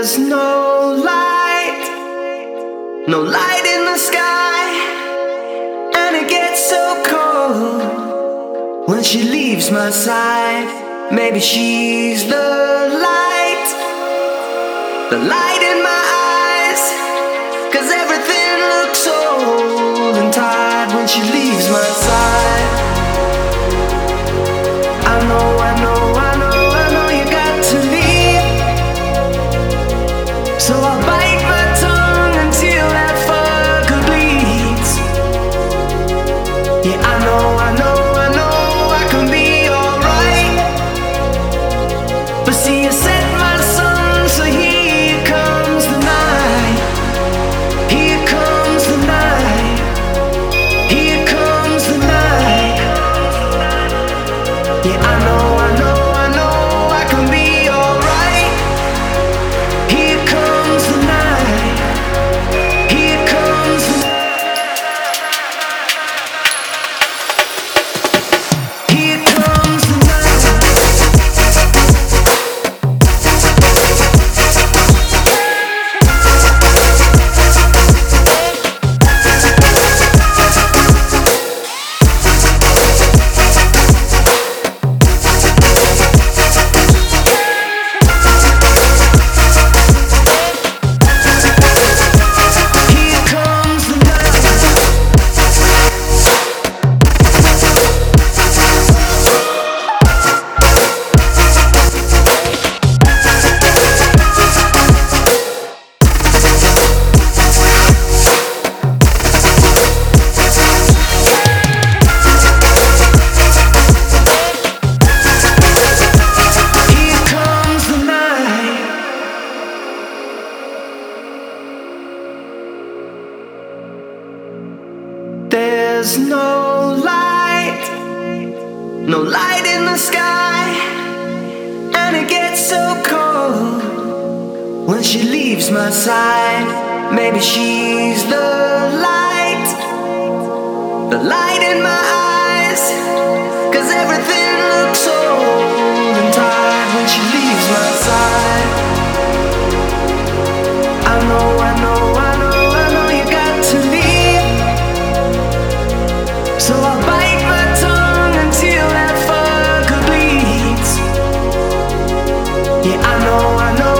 There's no light in the sky, and it gets so cold when she leaves my side. Maybe she's the light in my eyes, 'cause everything looks old and tired when she leaves my side. I know you got to leave, so I'll bite my tongue until that fucker bleeds. Yeah, I know I can be alright, but see, you set my sun, so here comes the night. Here comes the night. Here comes the night. Yeah, I know I can be alright. Here comes the night. Here comes the Here comes the night. Here comes the Here comes the night. There's no light in the sky, and it gets so cold when she leaves my side. Maybe she's the light in my eyes, 'cause everything looks old and tired when she leaves my side. I know you got to leave, so I'll bite my tongue until that fucker bleeds. Yeah, I know